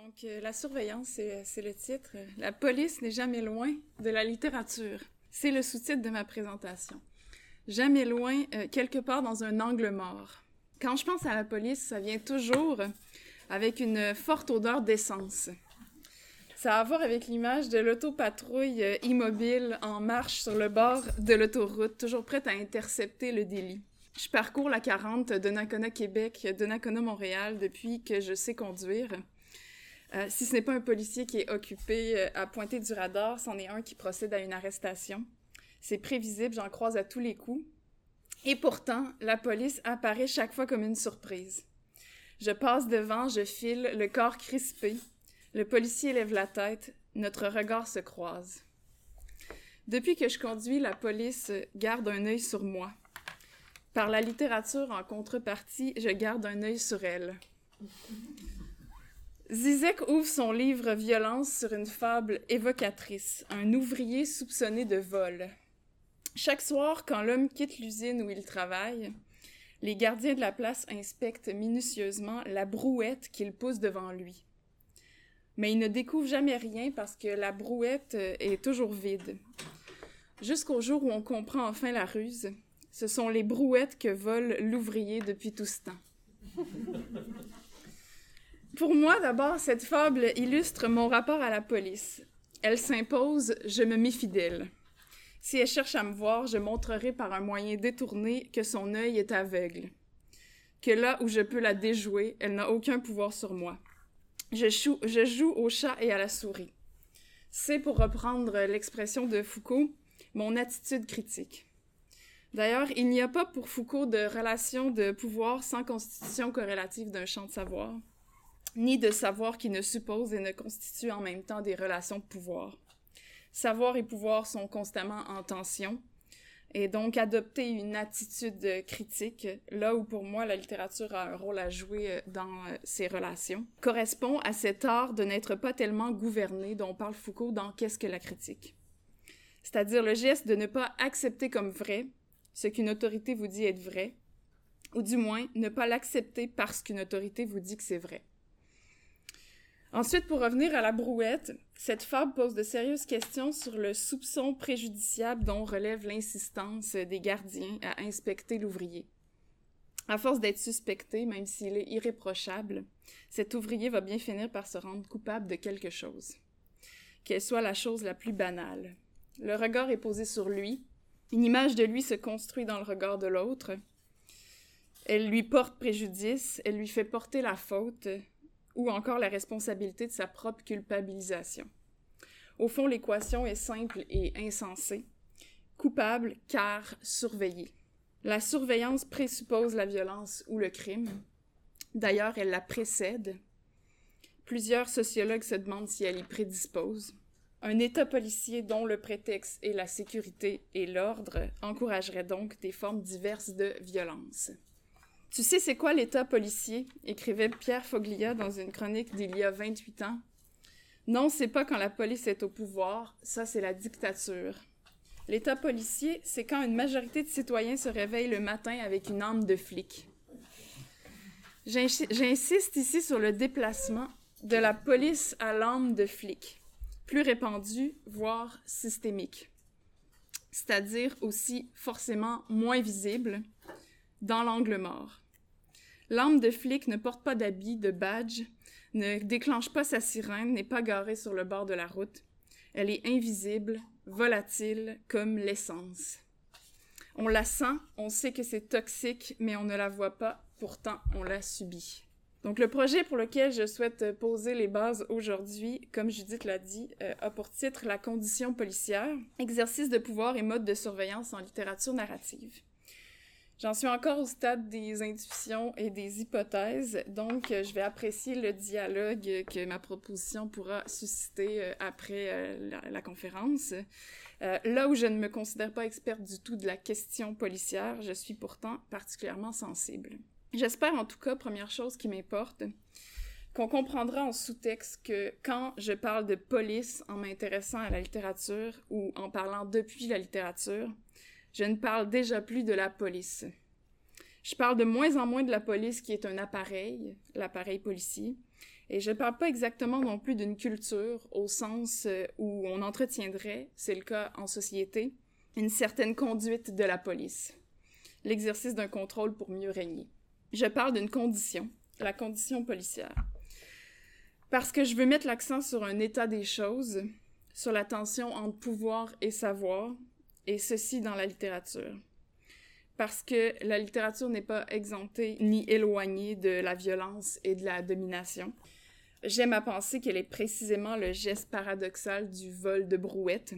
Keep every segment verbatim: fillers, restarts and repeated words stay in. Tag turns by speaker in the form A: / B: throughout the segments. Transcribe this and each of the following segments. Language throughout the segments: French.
A: Donc, euh, la surveillance, c'est, c'est le titre. La police n'est jamais loin de la littérature. C'est le sous-titre de ma présentation. Jamais loin, euh, quelque part dans un angle mort. Quand je pense à la police, ça vient toujours avec une forte odeur d'essence. Ça a à voir avec l'image de l'autopatrouille euh, immobile en marche sur le bord de l'autoroute, toujours prête à intercepter le délit. Je parcours la quarante de Donnacona, Québec, Donnacona, Montréal, depuis que je sais conduire. Euh, si ce n'est pas un policier qui est occupé euh, à pointer du radar, c'en est un qui procède à une arrestation. C'est prévisible, j'en croise à tous les coups. Et pourtant, la police apparaît chaque fois comme une surprise. Je passe devant, je file, le corps crispé. Le policier lève la tête, notre regard se croise. Depuis que je conduis, la police garde un œil sur moi. Par la littérature, en contrepartie, je garde un œil sur elle. Zizek ouvre son livre « Violence » sur une fable évocatrice, un ouvrier soupçonné de vol. Chaque soir, quand l'homme quitte l'usine où il travaille, les gardiens de la place inspectent minutieusement la brouette qu'il pousse devant lui. Mais ils ne découvrent jamais rien parce que la brouette est toujours vide. Jusqu'au jour où on comprend enfin la ruse, ce sont les brouettes que vole l'ouvrier depuis tout ce temps. Pour moi, d'abord, cette fable illustre mon rapport à la police. Elle s'impose, je me méfie d'elle. Si elle cherche à me voir, je montrerai par un moyen détourné que son œil est aveugle. Que là où je peux la déjouer, elle n'a aucun pouvoir sur moi. Je joue, je joue au chat et à la souris. C'est, pour reprendre l'expression de Foucault, mon attitude critique. D'ailleurs, il n'y a pas pour Foucault de relation de pouvoir sans constitution corrélative d'un champ de savoir, ni de savoir qui ne suppose et ne constitue en même temps des relations de pouvoir. Savoir et pouvoir sont constamment en tension, et donc adopter une attitude critique, là où pour moi la littérature a un rôle à jouer dans ces relations, correspond à cet art de n'être pas tellement gouverné dont parle Foucault dans « Qu'est-ce que la critique ?» C'est-à-dire le geste de ne pas accepter comme vrai ce qu'une autorité vous dit être vrai, ou du moins ne pas l'accepter parce qu'une autorité vous dit que c'est vrai. Ensuite, pour revenir à la brouette, cette fable pose de sérieuses questions sur le soupçon préjudiciable dont relève l'insistance des gardiens à inspecter l'ouvrier. À force d'être suspecté, même s'il est irréprochable, cet ouvrier va bien finir par se rendre coupable de quelque chose, qu'elle soit la chose la plus banale. Le regard est posé sur lui, une image de lui se construit dans le regard de l'autre, elle lui porte préjudice, elle lui fait porter la faute, ou encore la responsabilité de sa propre culpabilisation. Au fond, l'équation est simple et insensée. Coupable car surveillé. La surveillance présuppose la violence ou le crime. D'ailleurs, elle la précède. Plusieurs sociologues se demandent si elle y prédispose. Un État policier dont le prétexte est la sécurité et l'ordre encouragerait donc des formes diverses de violence. « Tu sais, c'est quoi l'État policier ?» écrivait Pierre Foglia dans une chronique d'il y a vingt-huit ans. « Non, c'est pas quand la police est au pouvoir, ça c'est la dictature. L'État policier, c'est quand une majorité de citoyens se réveille le matin avec une âme de flic. » J'insiste ici sur le déplacement de la police à l'âme de flic, plus répandu, voire systémique, c'est-à-dire aussi forcément moins visible, dans l'angle mort. L'âme de flic ne porte pas d'habit, de badge, ne déclenche pas sa sirène, n'est pas garée sur le bord de la route. Elle est invisible, volatile, comme l'essence. On la sent, on sait que c'est toxique, mais on ne la voit pas, pourtant on la subit. Donc le projet pour lequel je souhaite poser les bases aujourd'hui, comme Judith l'a dit, euh, a pour titre « La condition policière, exercice de pouvoir et mode de surveillance en littérature narrative ». J'en suis encore au stade des intuitions et des hypothèses, donc je vais apprécier le dialogue que ma proposition pourra susciter après la, la conférence. Euh, là où je ne me considère pas experte du tout de la question policière, je suis pourtant particulièrement sensible. J'espère en tout cas, première chose qui m'importe, qu'on comprendra en sous-texte que quand je parle de police en m'intéressant à la littérature ou en parlant depuis la littérature, je ne parle déjà plus de la police. Je parle de moins en moins de la police qui est un appareil, l'appareil policier, Et je ne parle pas exactement non plus d'une culture au sens où on entretiendrait, c'est le cas en société, une certaine conduite de la police, l'exercice d'un contrôle pour mieux régner. Je parle d'une condition, la condition policière. Parce que je veux mettre l'accent sur un état des choses, sur la tension entre pouvoir et savoir, et ceci dans la littérature. Parce que la littérature n'est pas exemptée ni éloignée de la violence et de la domination. J'aime à penser qu'elle est précisément le geste paradoxal du vol de brouette,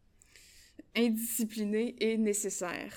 A: indiscipliné et nécessaire.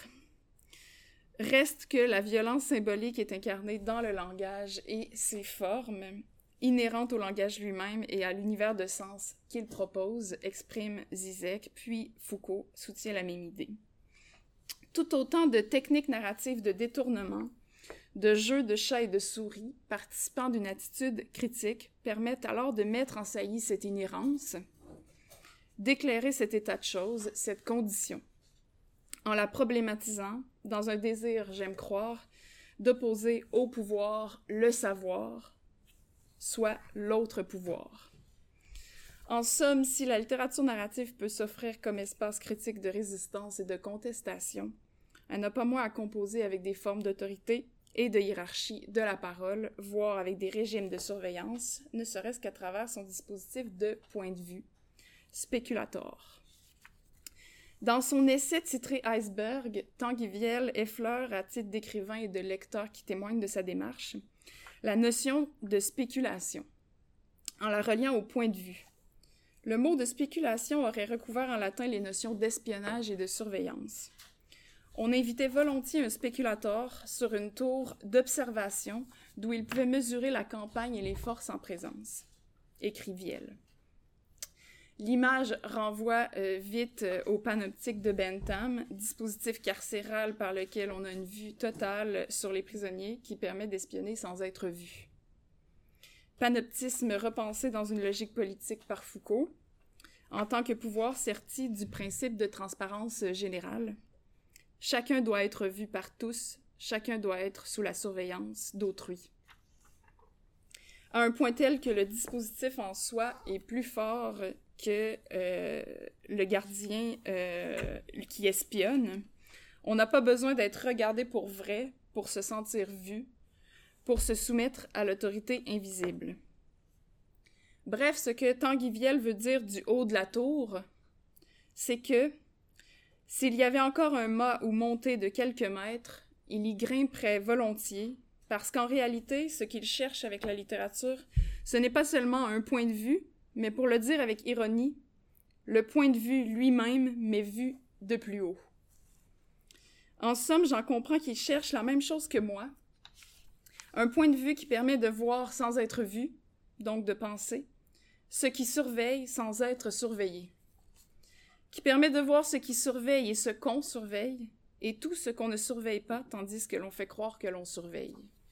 A: Reste que la violence symbolique est incarnée dans le langage et ses formes, inhérentes au langage lui-même et à l'univers de sens qu'il propose, exprime Zizek, puis Foucault soutient la même idée. Tout autant de techniques narratives de détournement, de jeux de chat et de souris, participant d'une attitude critique, permettent alors de mettre en saillie cette inhérence, d'éclairer cet état de choses, cette condition, en la problématisant, dans un désir, j'aime croire, d'opposer au pouvoir le savoir, soit l'autre pouvoir. En somme, si la littérature narrative peut s'offrir comme espace critique de résistance et de contestation, elle n'a pas moins à composer avec des formes d'autorité et de hiérarchie de la parole, voire avec des régimes de surveillance, ne serait-ce qu'à travers son dispositif de point de vue, spéculator. Dans son essai titré « Iceberg », Tanguy Viel effleure, à titre d'écrivain et de lecteur qui témoigne de sa démarche, la notion de spéculation, en la reliant au point de vue. Le mot de spéculation aurait recouvert en latin les notions d'espionnage et de surveillance. On invitait volontiers un spéculator sur une tour d'observation d'où il pouvait mesurer la campagne et les forces en présence, écrit Viel. L'image renvoie euh, vite euh, au panoptique de Bentham, dispositif carcéral par lequel on a une vue totale sur les prisonniers qui permet d'espionner sans être vu. Panoptisme repensé dans une logique politique par Foucault, en tant que pouvoir serti du principe de transparence générale. Chacun doit être vu par tous, chacun doit être sous la surveillance d'autrui. À un point tel que le dispositif en soi est plus fort que euh, le gardien euh, qui espionne. On n'a pas besoin d'être regardé pour vrai pour se sentir vu, pour se soumettre à l'autorité invisible. Bref, ce que Tanguy Viel veut dire du haut de la tour, c'est que s'il y avait encore un mât ou montée de quelques mètres, il y grimperait volontiers, parce qu'en réalité, ce qu'il cherche avec la littérature, ce n'est pas seulement un point de vue, mais pour le dire avec ironie, le point de vue lui-même, mais vu de plus haut. En somme, j'en comprends qu'il cherche la même chose que moi, un point de vue qui permet de voir sans être vu, donc de penser, ce qui surveille sans être surveillé, qui permet de voir ce qui surveille et ce qu'on surveille, et tout ce qu'on ne surveille pas, tandis que l'on fait croire que l'on surveille.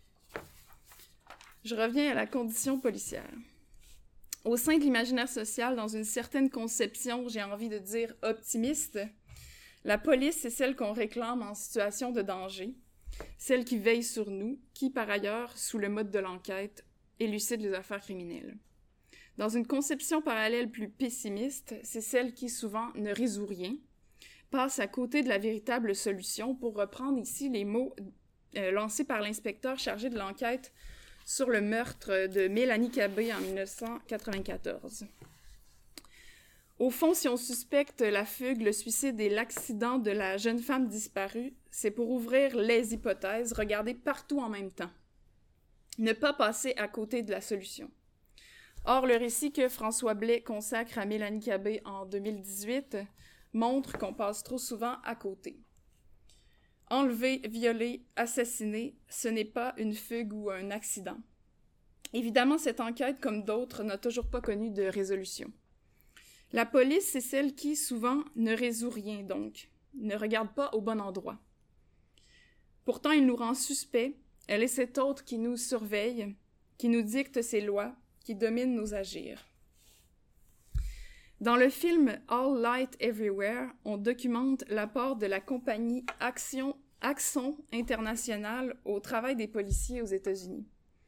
A: Je reviens à la condition policière. Au sein de l'imaginaire social, dans une certaine conception, j'ai envie de dire optimiste, la police est celle qu'on réclame en situation de danger, celle qui veille sur nous, qui, par ailleurs, sous le mode de l'enquête, élucide les affaires criminelles. Dans une conception parallèle plus pessimiste, c'est celle qui, souvent, ne résout rien, passe à côté de la véritable solution, pour reprendre ici les mots euh, lancés par l'inspecteur chargé de l'enquête sur le meurtre de Mélanie Cabé en dix-neuf cent quatre-vingt-quatorze. Au fond, si on suspecte la fugue, le suicide et l'accident de la jeune femme disparue, c'est pour ouvrir les hypothèses, regarder partout en même temps. Ne pas passer à côté de la solution. Or, le récit que François Blais consacre à Mélanie Cabé en deux mille dix-huit montre qu'on passe trop souvent à côté. Enlever, violer, assassiner, ce n'est pas une fugue ou un accident. Évidemment, cette enquête, comme d'autres, n'a toujours pas connu de résolution. La police, c'est celle qui, souvent, ne résout rien, donc, ne regarde pas au bon endroit. Pourtant, il nous rend suspects, elle est cette autre qui nous surveille, qui nous dicte ses lois, qui domine nos agirs. Dans le film All Light Everywhere, on documente l'apport de la compagnie Action, Axon International au travail des policiers aux États-Unis.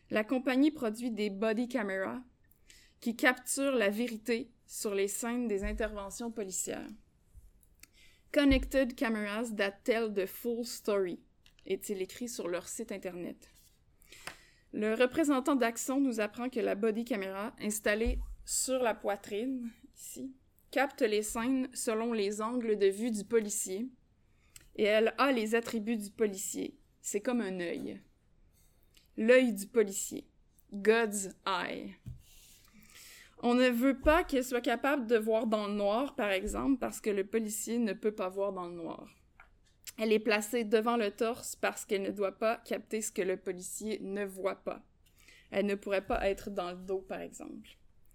A: La compagnie produit des body cameras qui capturent la vérité sur les scènes des interventions policières. Connected cameras that tell the full story, est-il écrit sur leur site internet. Le représentant d'Axon nous apprend que la body camera, installée sur la poitrine, ici, capte les scènes selon les angles de vue du policier et elle a les attributs du policier. C'est comme un œil. L'œil du policier. God's eye. On ne veut pas qu'elle soit capable de voir dans le noir, par exemple, parce que le policier ne peut pas voir dans le noir. Elle est placée devant le torse parce qu'elle ne doit pas capter ce que le policier ne voit pas. Elle ne pourrait pas être dans le dos, par exemple.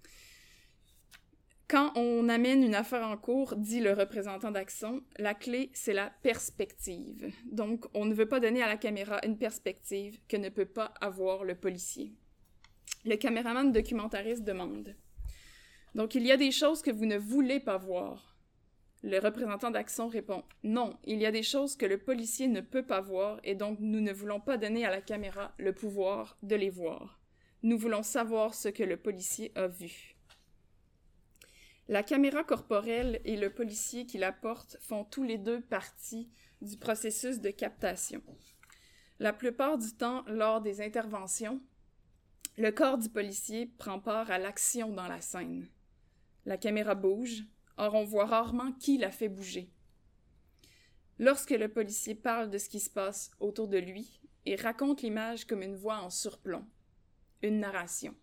A: Quand on amène une affaire en cours, dit le représentant d'Axon, la clé, c'est la perspective. Donc, on ne veut pas donner à la caméra une perspective que ne peut pas avoir le policier. Le caméraman documentariste demande. Donc, il y a des choses que vous ne voulez pas voir. Le représentant d'Axon répond « Non, il y a des choses que le policier ne peut pas voir et donc nous ne voulons pas donner à la caméra le pouvoir de les voir. Nous voulons savoir ce que le policier a vu. » La caméra corporelle et le policier qui la porte font tous les deux partie du processus de captation. La plupart du temps, lors des interventions, le corps du policier prend part à l'action dans la scène. La caméra bouge, or on voit rarement qui la fait bouger. Lorsque le policier parle de ce qui se passe autour de lui et raconte l'image comme une voix en surplomb, une narration.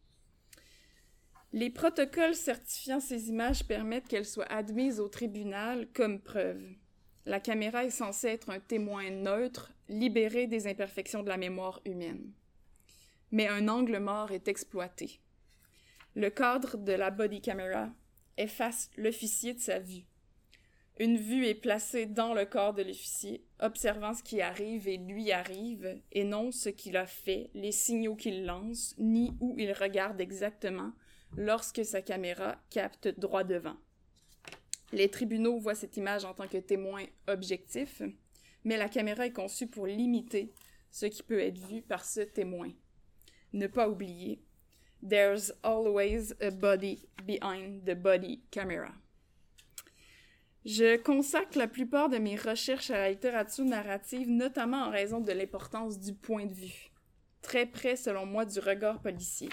A: Les protocoles certifiant ces images permettent qu'elles soient admises au tribunal comme preuve. La caméra est censée être un témoin neutre, libéré des imperfections de la mémoire humaine. Mais un angle mort est exploité. Le cadre de la body camera efface l'officier de sa vue. Une vue est placée dans le corps de l'officier, observant ce qui arrive et lui arrive, et non ce qu'il a fait, les signaux qu'il lance, ni où il regarde exactement, lorsque sa caméra capte droit devant. Les tribunaux voient cette image en tant que témoin objectif, mais la caméra est conçue pour limiter ce qui peut être vu par ce témoin. Ne pas oublier, there's always a body behind the body camera. Je consacre la plupart de mes recherches à la littérature narrative, notamment en raison de l'importance du point de vue, très près, selon moi, du regard policier.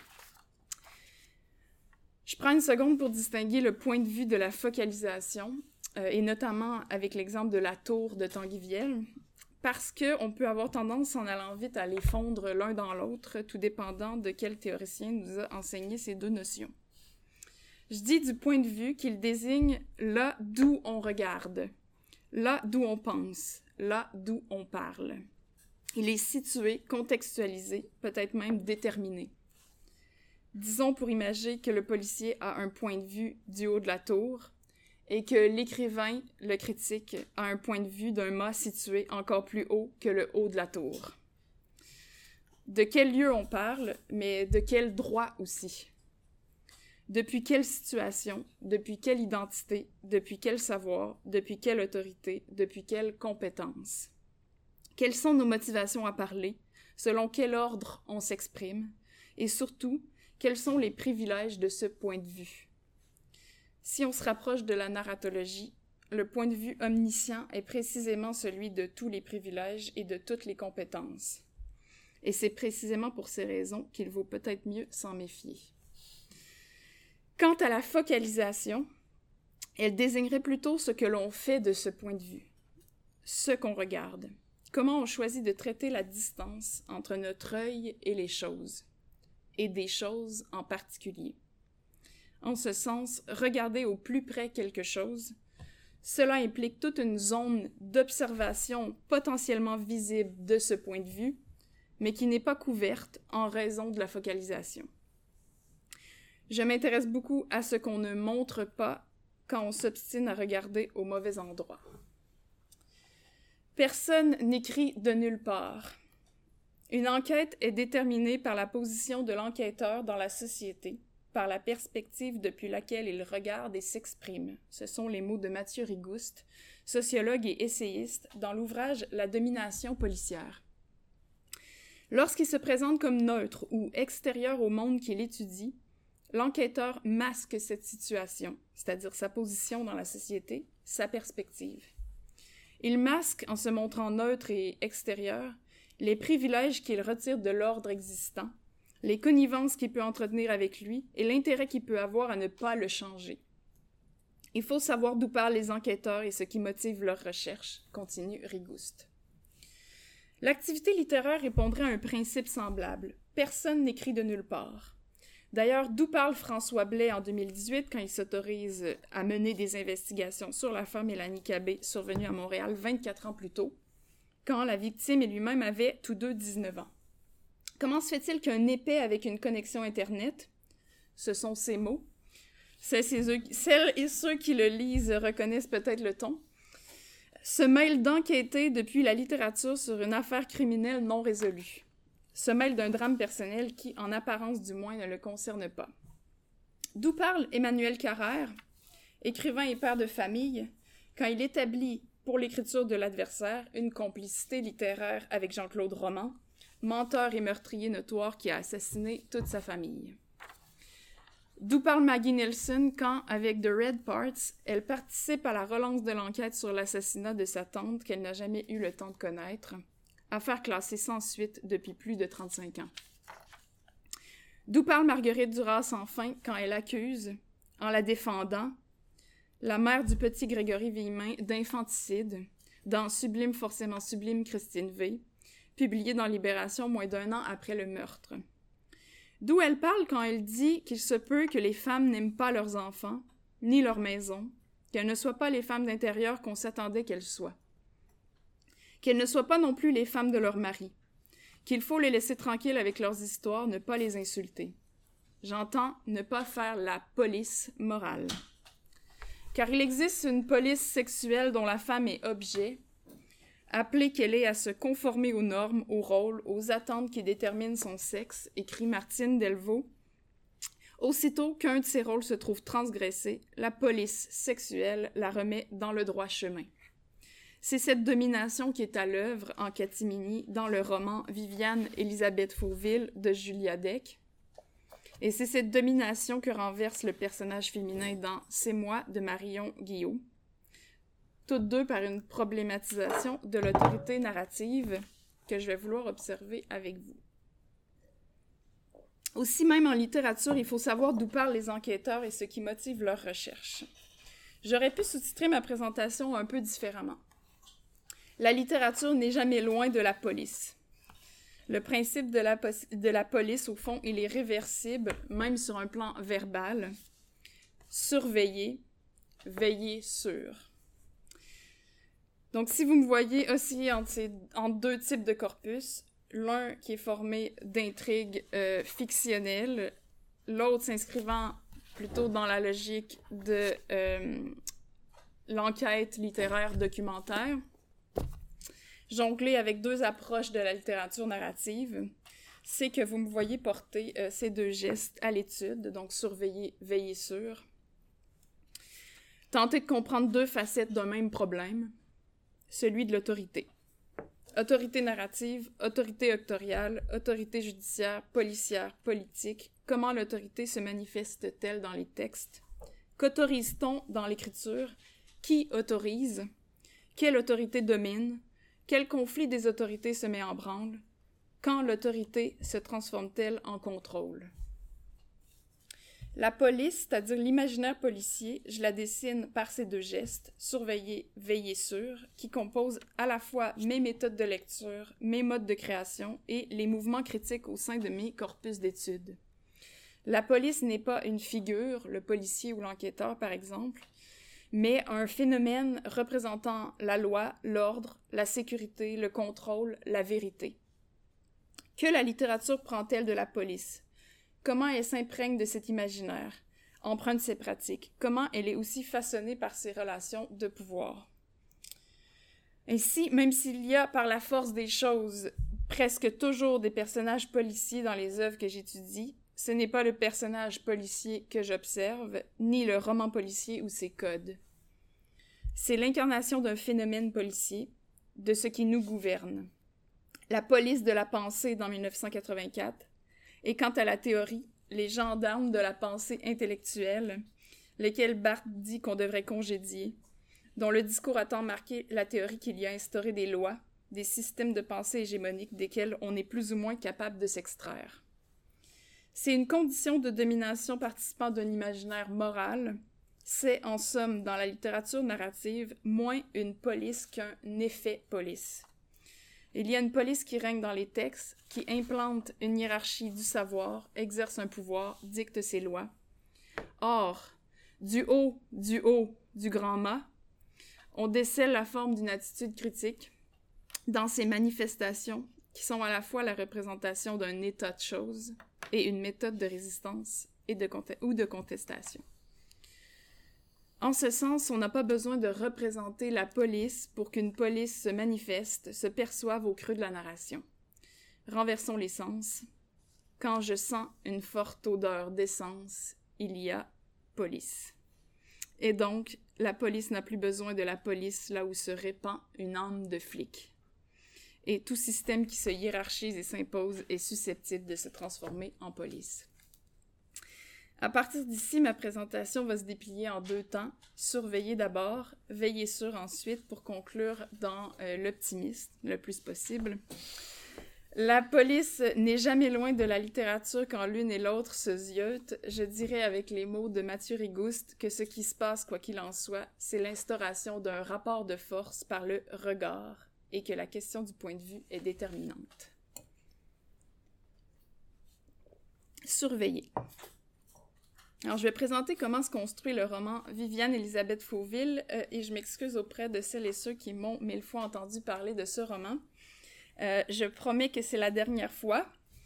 A: Je prends une seconde pour distinguer le point de vue de la focalisation, euh, et notamment avec l'exemple de la tour de Tanguy Viel, parce qu'on peut avoir tendance, en allant vite, à les fondre l'un dans l'autre, tout dépendant de quel théoricien nous a enseigné ces deux notions. Je dis du point de vue qu'il désigne là d'où on regarde, là d'où on pense, là d'où on parle. Il est situé, contextualisé, peut-être même déterminé. Disons pour imager que le policier a un point de vue du haut de la tour et que l'écrivain, le critique, a un point de vue d'un mât situé encore plus haut que le haut de la tour. De quel lieu on parle, mais de quel droit aussi? Depuis quelle situation, depuis quelle identité, depuis quel savoir, depuis quelle autorité, depuis quelle compétence? Quelles sont nos motivations à parler? Selon quel ordre on s'exprime? Et surtout, quels sont les privilèges de ce point de vue? Si on se rapproche de la narratologie, le point de vue omniscient est précisément celui de tous les privilèges et de toutes les compétences. Et c'est précisément pour ces raisons qu'il vaut peut-être mieux s'en méfier. Quant à la focalisation, elle désignerait plutôt ce que l'on fait de ce point de vue, ce qu'on regarde, comment on choisit de traiter la distance entre notre œil et les choses, et des choses en particulier. En ce sens, regarder au plus près quelque chose, cela implique toute une zone d'observation potentiellement visible de ce point de vue, mais qui n'est pas couverte en raison de la focalisation. Je m'intéresse beaucoup à ce qu'on ne montre pas quand on s'obstine à regarder au mauvais endroit. Personne n'écrit de nulle part. Une enquête est déterminée par la position de l'enquêteur dans la société, par la perspective depuis laquelle il regarde et s'exprime. Ce sont les mots de Mathieu Rigouste, sociologue et essayiste, dans l'ouvrage « La domination policière ». Lorsqu'il se présente comme neutre ou extérieur au monde qu'il étudie, l'enquêteur masque cette situation, c'est-à-dire sa position dans la société, sa perspective. Il masque, en se montrant neutre et extérieur, les privilèges qu'il retire de l'ordre existant, les connivences qu'il peut entretenir avec lui et l'intérêt qu'il peut avoir à ne pas le changer. Il faut savoir d'où parlent les enquêteurs et ce qui motive leurs recherches, continue Rigouste. L'activité littéraire répondrait à un principe semblable. Personne n'écrit de nulle part. D'ailleurs, d'où parle François Blais en deux mille dix-huit quand il s'autorise à mener des investigations sur l'affaire Mélanie Cabé, survenue à Montréal vingt-quatre ans plus tôt, quand la victime et lui-même avaient tous deux dix-neuf ans. Comment se fait-il qu'un épais avec une connexion Internet, ce sont ces mots, celles et ceux qui le lisent reconnaissent peut-être le ton, se mêle d'enquêter depuis la littérature sur une affaire criminelle non résolue, se mêle d'un drame personnel qui, en apparence du moins, ne le concerne pas. D'où parle Emmanuel Carrère, écrivain et père de famille, quand il établit, pour l'écriture de l'adversaire, une complicité littéraire avec Jean-Claude Roman, menteur et meurtrier notoire qui a assassiné toute sa famille. D'où parle Maggie Nelson quand, avec The Red Parts, elle participe à la relance de l'enquête sur l'assassinat de sa tante qu'elle n'a jamais eu le temps de connaître, affaire classée sans suite depuis plus de trente-cinq ans. D'où parle Marguerite Duras enfin quand elle accuse, en la défendant, la mère du petit Grégory Villemin d'infanticide, dans Sublime forcément sublime Christine V, publié dans Libération moins d'un an après le meurtre. D'où elle parle quand elle dit qu'il se peut que les femmes n'aiment pas leurs enfants, ni leur maison, qu'elles ne soient pas les femmes d'intérieur qu'on s'attendait qu'elles soient. Qu'elles ne soient pas non plus les femmes de leur mari, qu'il faut les laisser tranquilles avec leurs histoires, ne pas les insulter. J'entends ne pas faire la police morale. Car il existe une police sexuelle dont la femme est objet, appelée qu'elle est à se conformer aux normes, aux rôles, aux attentes qui déterminent son sexe, écrit Martine Delvaux. Aussitôt qu'un de ces rôles se trouve transgressé, la police sexuelle la remet dans le droit chemin. C'est cette domination qui est à l'œuvre en catimini dans le roman Viviane Élisabeth Fauville de Julia Deck. Et c'est cette domination que renverse le personnage féminin dans C'est moi de Marion Guillot. Toutes deux par une problématisation de l'autorité narrative que je vais vouloir observer avec vous. Aussi, même en littérature, il faut savoir d'où parlent les enquêteurs et ce qui motive leurs recherches. J'aurais pu sous-titrer ma présentation un peu différemment. La littérature n'est jamais loin de la police. Le principe de la, de la police, au fond, il est réversible, même sur un plan verbal. Surveiller, veiller sur. Donc, si vous me voyez osciller entre, ces, entre deux types de corpus, l'un qui est formé d'intrigues euh, fictionnelles, l'autre s'inscrivant plutôt dans la logique de euh, l'enquête littéraire documentaire, jongler avec deux approches de la littérature narrative, c'est que vous me voyez porter euh, ces deux gestes à l'étude, donc surveiller, veiller sur, tenter de comprendre deux facettes d'un même problème, celui de l'autorité. Autorité narrative, autorité octoriale, autorité judiciaire, policière, politique. Comment l'autorité se manifeste-t-elle dans les textes? Qu'autorise-t-on dans l'écriture? Qui autorise? Quelle autorité domine? Quel conflit des autorités se met en branle? Quand l'autorité se transforme-t-elle en contrôle? La police, c'est-à-dire l'imaginaire policier, je la dessine par ces deux gestes, surveiller, veiller sur, qui composent à la fois mes méthodes de lecture, mes modes de création et les mouvements critiques au sein de mes corpus d'études. La police n'est pas une figure, le policier ou l'enquêteur par exemple, mais un phénomène représentant la loi, l'ordre, la sécurité, le contrôle, la vérité. Que la littérature prend-elle de la police? Comment elle s'imprègne de cet imaginaire, emprunte ses pratiques? Comment elle est aussi façonnée par ses relations de pouvoir? Ainsi, même s'il y a par la force des choses presque toujours des personnages policiers dans les œuvres que j'étudie, ce n'est pas le personnage policier que j'observe, ni le roman policier ou ses codes. C'est l'incarnation d'un phénomène policier, de ce qui nous gouverne. La police de la pensée dans mille neuf cent quatre-vingt-quatre, et quant à la théorie, les gendarmes de la pensée intellectuelle, lesquels Barthes dit qu'on devrait congédier, dont le discours a tant marqué la théorie qu'il y a instauré des lois, des systèmes de pensée hégémoniques desquels on est plus ou moins capable de s'extraire. C'est une condition de domination participant d'un imaginaire moral. C'est, en somme, dans la littérature narrative, moins une police qu'un effet police. Il y a une police qui règne dans les textes, qui implante une hiérarchie du savoir, exerce un pouvoir, dicte ses lois. Or, du haut, du haut, du grand mât, on décèle la forme d'une attitude critique dans ces manifestations qui sont à la fois la représentation d'un état de choses et une méthode de résistance et de cont- ou de contestation. En ce sens, on n'a pas besoin de représenter la police pour qu'une police se manifeste, se perçoive au creux de la narration. Renversons les sens. Quand je sens une forte odeur d'essence, il y a police. Et donc, la police n'a plus besoin de la police là où se répand une âme de flic. Et tout système qui se hiérarchise et s'impose est susceptible de se transformer en police. À partir d'ici, ma présentation va se déplier en deux temps. Surveiller d'abord, veiller sur ensuite pour conclure dans euh, l'optimisme le plus possible. La police n'est jamais loin de la littérature quand l'une et l'autre se ziotent. Je dirais avec les mots de Mathieu Rigouste que ce qui se passe, quoi qu'il en soit, c'est l'instauration d'un rapport de force par le regard et que la question du point de vue est déterminante. Surveiller. Alors, je vais présenter comment se construit le roman Viviane Elisabeth Fauville euh, et je m'excuse auprès de celles et ceux qui m'ont mille fois entendu parler de ce roman. Euh, je promets que c'est la dernière fois,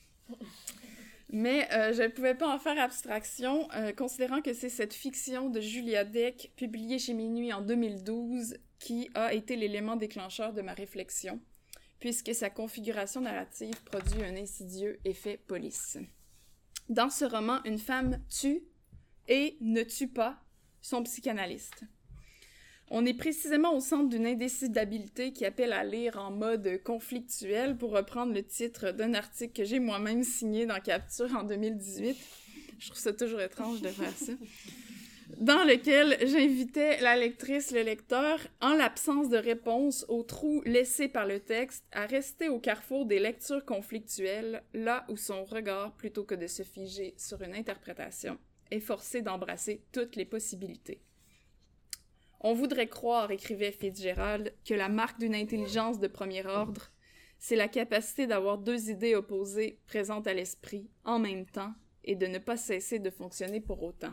A: mais euh, je ne pouvais pas en faire abstraction, euh, considérant que c'est cette fiction de Julia Deck, publiée chez Minuit en deux mille douze, qui a été l'élément déclencheur de ma réflexion, puisque sa configuration narrative produit un insidieux effet police. Dans ce roman, une femme tue et ne tue pas son psychanalyste. On est précisément au centre d'une indécidabilité qui appelle à lire en mode conflictuel, pour reprendre le titre d'un article que j'ai moi-même signé dans Capture en deux mille dix-huit. Je trouve ça toujours étrange de faire ça. Dans lequel j'invitais la lectrice, le lecteur, en l'absence de réponse aux trous laissés par le texte, à rester au carrefour des lectures conflictuelles, là où son regard, plutôt que de se figer sur une interprétation, est forcé d'embrasser toutes les possibilités. On voudrait croire, écrivait Fitzgerald, que la marque d'une intelligence de premier ordre, c'est la capacité d'avoir deux idées opposées présentes à l'esprit en même temps et de ne pas cesser de fonctionner pour autant.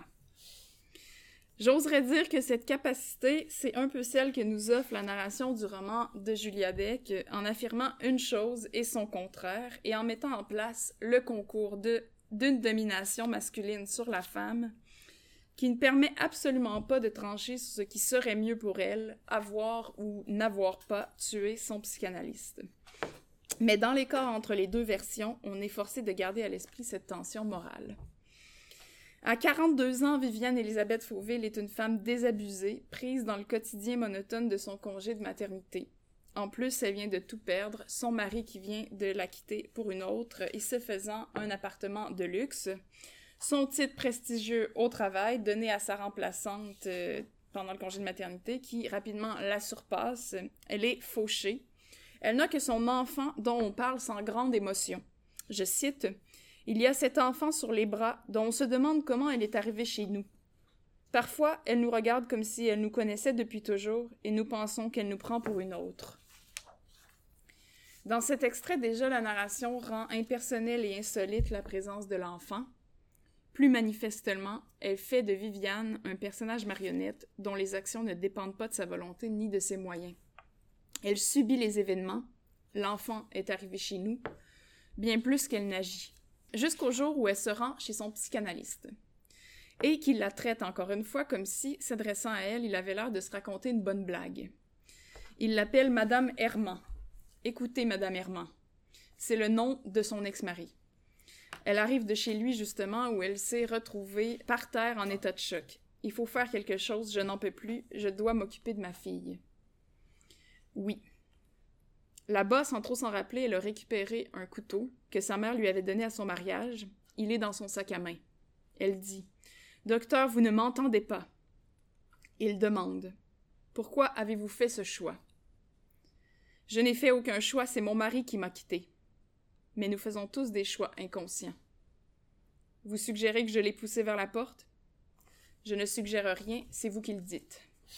A: J'oserais dire que cette capacité, c'est un peu celle que nous offre la narration du roman de Julia Deck, en affirmant une chose et son contraire, et en mettant en place le concours de, d'une domination masculine sur la femme, qui ne permet absolument pas de trancher sur ce qui serait mieux pour elle, avoir ou n'avoir pas tué son psychanalyste. Mais dans l'écart entre les deux versions, on est forcé de garder à l'esprit cette tension morale. À quarante-deux ans, Viviane Elisabeth Fauville est une femme désabusée, prise dans le quotidien monotone de son congé de maternité. En plus, elle vient de tout perdre, son mari qui vient de la quitter pour une autre, et se faisant un appartement de luxe. Son titre prestigieux au travail, donné à sa remplaçante euh, pendant le congé de maternité, qui rapidement la surpasse. Elle est fauchée. Elle n'a que son enfant dont on parle sans grande émotion. Je cite... Il y a cet enfant sur les bras dont on se demande comment elle est arrivée chez nous. Parfois, elle nous regarde comme si elle nous connaissait depuis toujours et nous pensons qu'elle nous prend pour une autre. Dans cet extrait, déjà, la narration rend impersonnelle et insolite la présence de l'enfant. Plus manifestement, elle fait de Viviane un personnage marionnette dont les actions ne dépendent pas de sa volonté ni de ses moyens. Elle subit les événements. L'enfant est arrivé chez nous, bien plus qu'elle n'agit. Jusqu'au jour où elle se rend chez son psychanalyste, et qu'il la traite encore une fois comme si, s'adressant à elle, il avait l'air de se raconter une bonne blague. Il l'appelle Madame Herman. Écoutez, Madame Herman, c'est le nom de son ex-mari. Elle arrive de chez lui, justement, où elle s'est retrouvée par terre en état de choc. Il faut faire quelque chose, je n'en peux plus, je dois m'occuper de ma fille. Oui. Là-bas, sans trop s'en rappeler, elle a récupéré un couteau que sa mère lui avait donné à son mariage. Il est dans son sac à main. Elle dit « Docteur, vous ne m'entendez pas. » Il demande « Pourquoi avez-vous fait ce choix? » « Je n'ai fait aucun choix, c'est mon mari qui m'a quittée. Mais nous faisons tous des choix inconscients. Vous suggérez que je l'ai poussé vers la porte? Je ne suggère rien, c'est vous qui le dites. »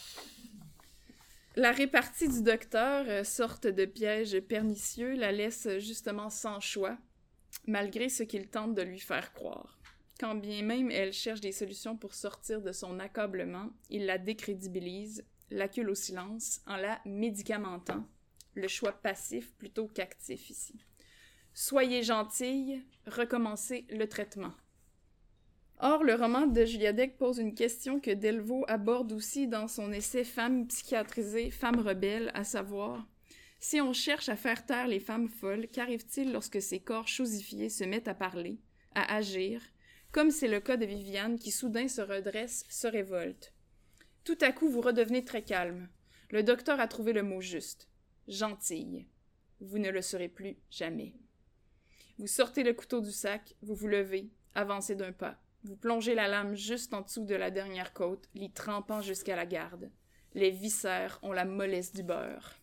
A: La répartie du docteur, sorte de piège pernicieux, la laisse justement sans choix, malgré ce qu'il tente de lui faire croire. Quand bien même elle cherche des solutions pour sortir de son accablement, il la décrédibilise, l'accule au silence, en la médicamentant, le choix passif plutôt qu'actif ici. Soyez gentille, recommencez le traitement. Or, le roman de Julia Deck pose une question que Delvaux aborde aussi dans son essai « Femmes psychiatrisées, femmes rebelles », à savoir « Si on cherche à faire taire les femmes folles, qu'arrive-t-il lorsque ces corps chosifiés se mettent à parler, à agir, comme c'est le cas de Viviane qui soudain se redresse, se révolte. Tout à coup, vous redevenez très calme. Le docteur a trouvé le mot juste. Gentille. Vous ne le serez plus jamais. Vous sortez le couteau du sac, vous vous levez, avancez d'un pas. Vous plongez la lame juste en dessous de la dernière côte, l'y trempant jusqu'à la garde. Les viscères ont la mollesse du beurre.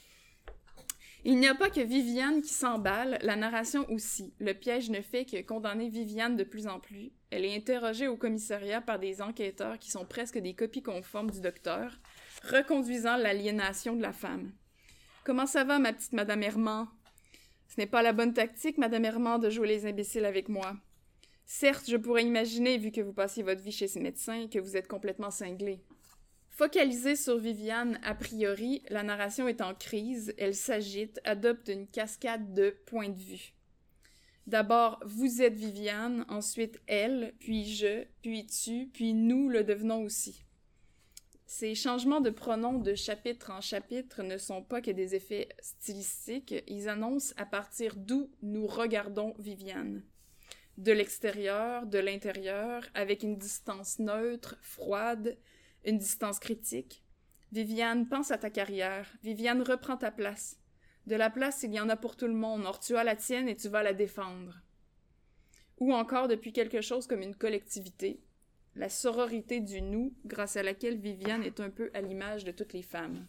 A: Il n'y a pas que Viviane qui s'emballe, la narration aussi. Le piège ne fait que condamner Viviane de plus en plus. Elle est interrogée au commissariat par des enquêteurs qui sont presque des copies conformes du docteur, reconduisant l'aliénation de la femme. « Comment ça va, ma petite Madame Herman? Ce n'est pas la bonne tactique, Madame Herman, de jouer les imbéciles avec moi. Certes, je pourrais imaginer, vu que vous passiez votre vie chez ces médecins, que vous êtes complètement cinglé. » Focalisée sur Viviane, a priori, la narration est en crise, elle s'agite, adopte une cascade de points de vue. D'abord, vous êtes Viviane, ensuite elle, puis je, puis tu, puis nous le devenons aussi. Ces changements de pronoms de chapitre en chapitre ne sont pas que des effets stylistiques, ils annoncent à partir d'où nous regardons Viviane. De l'extérieur, de l'intérieur, avec une distance neutre, froide, une distance critique. Viviane, pense à ta carrière. Viviane, reprends ta place. De la place, il y en a pour tout le monde, or tu as la tienne et tu vas la défendre. Ou encore depuis quelque chose comme une collectivité, la sororité du nous, grâce à laquelle Viviane est un peu à l'image de toutes les femmes.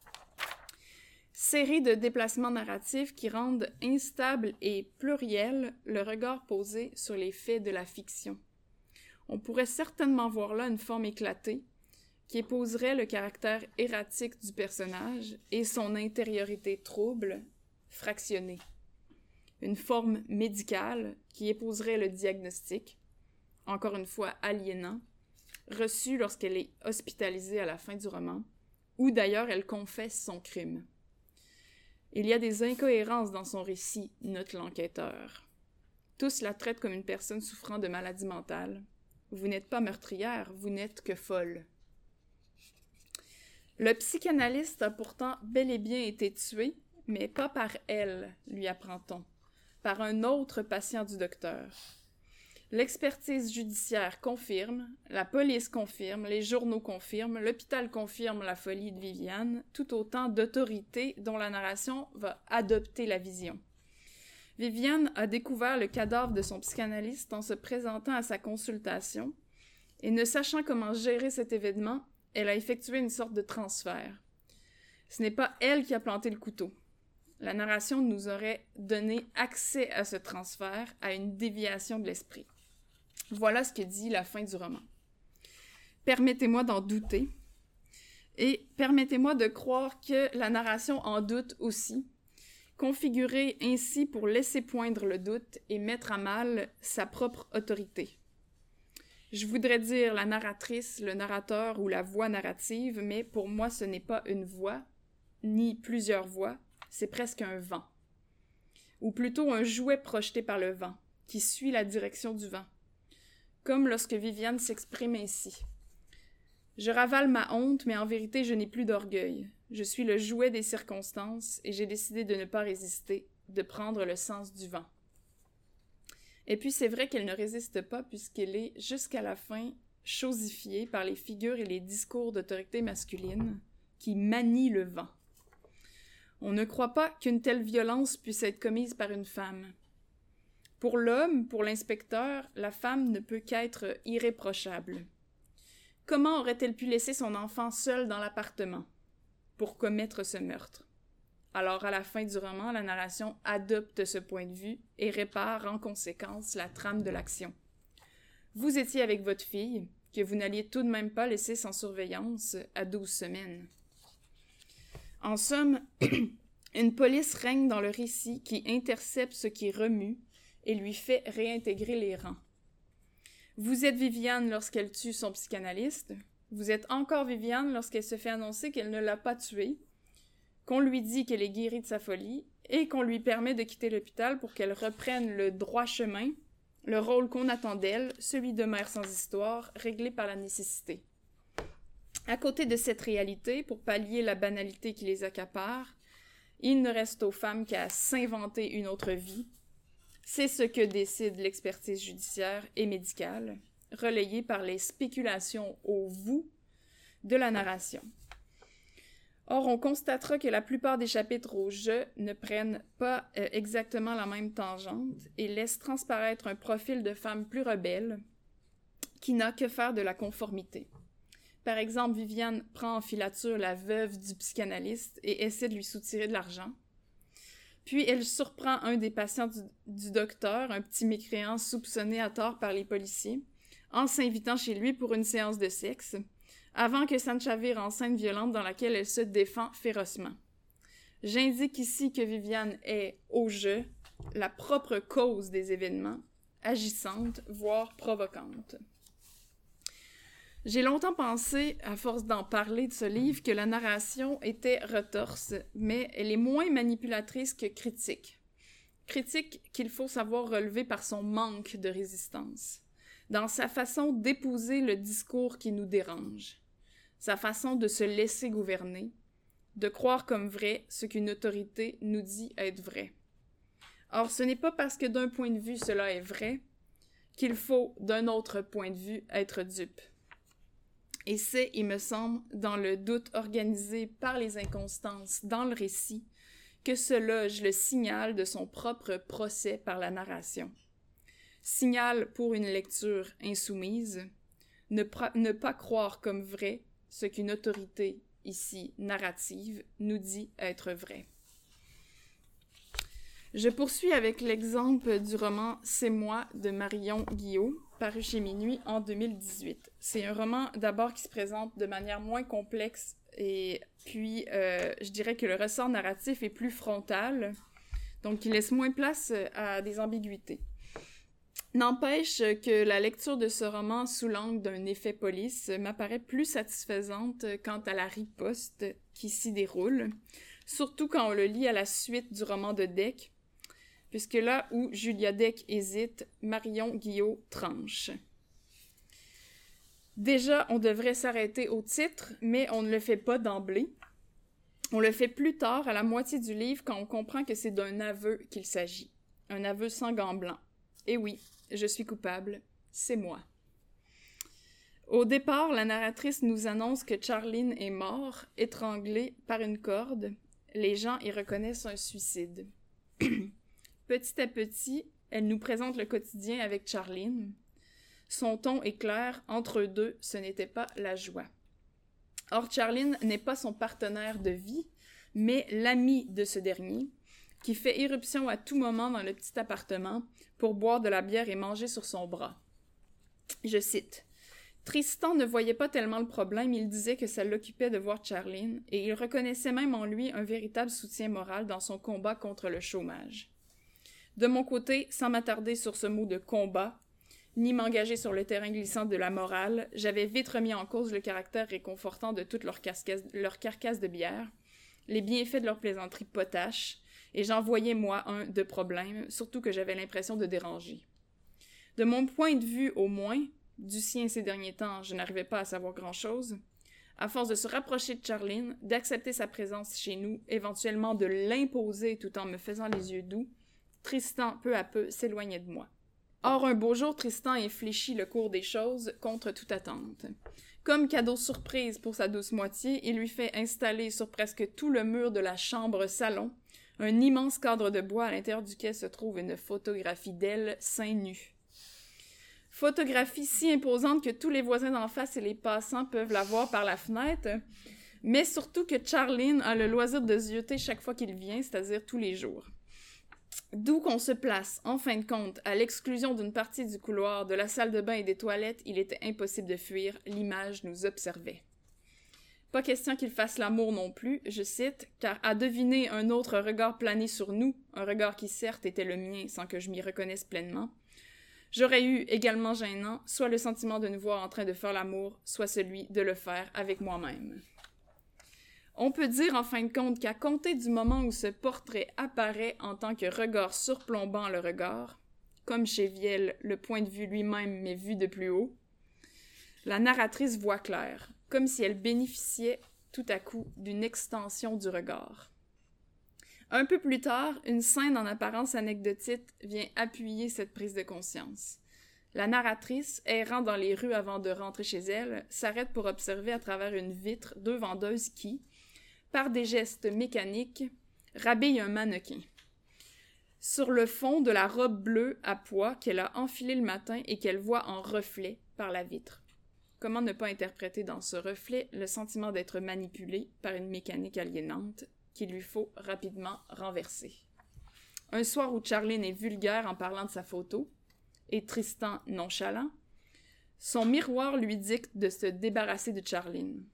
A: Série de déplacements narratifs qui rendent instable et pluriel le regard posé sur les faits de la fiction. On pourrait certainement voir là une forme éclatée qui épouserait le caractère erratique du personnage et son intériorité trouble, fractionnée. Une forme médicale qui épouserait le diagnostic, encore une fois aliénant, reçu lorsqu'elle est hospitalisée à la fin du roman, ou d'ailleurs elle confesse son crime. Il y a des incohérences dans son récit, note l'enquêteur. Tous la traitent comme une personne souffrant de maladie mentale. Vous n'êtes pas meurtrière, vous n'êtes que folle. Le psychanalyste a pourtant bel et bien été tué, mais pas par elle, lui apprend-on, par un autre patient du docteur. L'expertise judiciaire confirme, la police confirme, les journaux confirment, l'hôpital confirme la folie de Viviane, tout autant d'autorités dont la narration va adopter la vision. Viviane a découvert le cadavre de son psychanalyste en se présentant à sa consultation, et ne sachant comment gérer cet événement, elle a effectué une sorte de transfert. Ce n'est pas elle qui a planté le couteau. La narration nous aurait donné accès à ce transfert, à une déviation de l'esprit. Voilà ce que dit la fin du roman. Permettez-moi d'en douter, et permettez-moi de croire que la narration en doute aussi, configurée ainsi pour laisser poindre le doute et mettre à mal sa propre autorité. Je voudrais dire la narratrice, le narrateur ou la voix narrative, mais pour moi ce n'est pas une voix, ni plusieurs voix, c'est presque un vent. Ou plutôt un jouet projeté par le vent, qui suit la direction du vent. Comme lorsque Viviane s'exprime ainsi. « Je ravale ma honte, mais en vérité je n'ai plus d'orgueil. Je suis le jouet des circonstances, et j'ai décidé de ne pas résister, de prendre le sens du vent. » Et puis c'est vrai qu'elle ne résiste pas puisqu'elle est, jusqu'à la fin, chosifiée par les figures et les discours d'autorité masculine qui manient le vent. On ne croit pas qu'une telle violence puisse être commise par une femme. Pour l'homme, pour l'inspecteur, la femme ne peut qu'être irréprochable. Comment aurait-elle pu laisser son enfant seul dans l'appartement pour commettre ce meurtre? Alors, à la fin du roman, la narration adopte ce point de vue et répare en conséquence la trame de l'action. Vous étiez avec votre fille, que vous n'alliez tout de même pas laisser sans surveillance à douze semaines. En somme, une police règne dans le récit qui intercepte ce qui remue et lui fait réintégrer les rangs. Vous êtes Viviane lorsqu'elle tue son psychanalyste. Vous êtes encore Viviane lorsqu'elle se fait annoncer qu'elle ne l'a pas tué, qu'on lui dit qu'elle est guérie de sa folie et qu'on lui permet de quitter l'hôpital pour qu'elle reprenne le droit chemin, le rôle qu'on attend d'elle, celui de mère sans histoire, réglé par la nécessité. À côté de cette réalité, pour pallier la banalité qui les accapare, il ne reste aux femmes qu'à s'inventer une autre vie. C'est ce que décide l'expertise judiciaire et médicale, relayée par les spéculations au « vous » de la narration. Or, on constatera que la plupart des chapitres au « je » ne prennent pas euh, exactement la même tangente et laissent transparaître un profil de femme plus rebelle qui n'a que faire de la conformité. Par exemple, Viviane prend en filature la veuve du psychanalyste et essaie de lui soutirer de l'argent. Puis elle surprend un des patients du, du docteur, un petit mécréant soupçonné à tort par les policiers, en s'invitant chez lui pour une séance de sexe, avant que Sancha vire en scène violente dans laquelle elle se défend férocement. J'indique ici que Viviane est, au jeu, la propre cause des événements, agissante, voire provocante. J'ai longtemps pensé, à force d'en parler de ce livre, que la narration était retorse, mais elle est moins manipulatrice que critique. Critique qu'il faut savoir relever par son manque de résistance, dans sa façon d'épouser le discours qui nous dérange, sa façon de se laisser gouverner, de croire comme vrai ce qu'une autorité nous dit être vrai. Or, ce n'est pas parce que d'un point de vue cela est vrai qu'il faut, d'un autre point de vue, être dupe. Et c'est, il me semble, dans le doute organisé par les inconstances dans le récit, que se loge le signal de son propre procès par la narration. Signal pour une lecture insoumise, ne, ne pas croire comme vrai ce qu'une autorité, ici narrative, nous dit être vrai. Je poursuis avec l'exemple du roman « C'est moi » de Marion Guillot, paru chez Minuit en deux mille dix-huit. C'est un roman d'abord qui se présente de manière moins complexe et puis euh, je dirais que le ressort narratif est plus frontal, donc il laisse moins place à des ambiguïtés. N'empêche que la lecture de ce roman sous l'angle d'un effet police m'apparaît plus satisfaisante quant à la riposte qui s'y déroule, surtout quand on le lit à la suite du roman de Deck, puisque là où Julia Deck hésite, Marion Guillot tranche. Déjà, on devrait s'arrêter au titre, mais on ne le fait pas d'emblée. On le fait plus tard, à la moitié du livre, quand on comprend que c'est d'un aveu qu'il s'agit. Un aveu sans gants blancs. Et oui, je suis coupable, c'est moi. Au départ, la narratrice nous annonce que Charline est mort, étranglée par une corde. Les gens y reconnaissent un suicide. Petit à petit, elle nous présente le quotidien avec Charline. Son ton est clair, entre eux deux, ce n'était pas la joie. Or, Charline n'est pas son partenaire de vie, mais l'ami de ce dernier, qui fait irruption à tout moment dans le petit appartement pour boire de la bière et manger sur son bras. Je cite. Tristan ne voyait pas tellement le problème, il disait que ça l'occupait de voir Charline, et il reconnaissait même en lui un véritable soutien moral dans son combat contre le chômage. De mon côté, sans m'attarder sur ce mot de combat, ni m'engager sur le terrain glissant de la morale, j'avais vite remis en cause le caractère réconfortant de toute leur, cascasse, leur carcasse de bière, les bienfaits de leur plaisanterie potache, et j'en voyais, moi, un de problème, surtout que j'avais l'impression de déranger. De mon point de vue, au moins, du sien ces derniers temps, je n'arrivais pas à savoir grand-chose, à force de se rapprocher de Charline, d'accepter sa présence chez nous, éventuellement de l'imposer tout en me faisant les yeux doux, Tristan, peu à peu, s'éloignait de moi. Or, un beau jour, Tristan infléchit le cours des choses contre toute attente. Comme cadeau surprise pour sa douce moitié, il lui fait installer sur presque tout le mur de la chambre-salon un immense cadre de bois à l'intérieur duquel se trouve une photographie d'elle seins nus. Photographie si imposante que tous les voisins d'en face et les passants peuvent la voir par la fenêtre, mais surtout que Charlene a le loisir de zioter chaque fois qu'il vient, c'est-à-dire tous les jours. D'où qu'on se place, en fin de compte, à l'exclusion d'une partie du couloir, de la salle de bain et des toilettes, il était impossible de fuir, l'image nous observait. Pas question qu'il fasse l'amour non plus, je cite, car à deviner un autre regard planer sur nous, un regard qui certes était le mien sans que je m'y reconnaisse pleinement, j'aurais eu, également gênant, soit le sentiment de nous voir en train de faire l'amour, soit celui de le faire avec moi-même. On peut dire en fin de compte qu'à compter du moment où ce portrait apparaît en tant que regard surplombant le regard, comme chez Viel, le point de vue lui-même mais vu de plus haut, la narratrice voit clair, comme si elle bénéficiait tout à coup d'une extension du regard. Un peu plus tard, une scène en apparence anecdotique vient appuyer cette prise de conscience. La narratrice, errant dans les rues avant de rentrer chez elle, s'arrête pour observer à travers une vitre deux vendeuses qui, par des gestes mécaniques, rhabillent un mannequin. Sur le fond de la robe bleue à pois qu'elle a enfilée le matin et qu'elle voit en reflet par la vitre. Comment ne pas interpréter dans ce reflet le sentiment d'être manipulée par une mécanique aliénante qu'il lui faut rapidement renverser. Un soir où Charlene est vulgaire en parlant de sa photo, et Tristan nonchalant, son miroir lui dicte de se débarrasser de Charlene.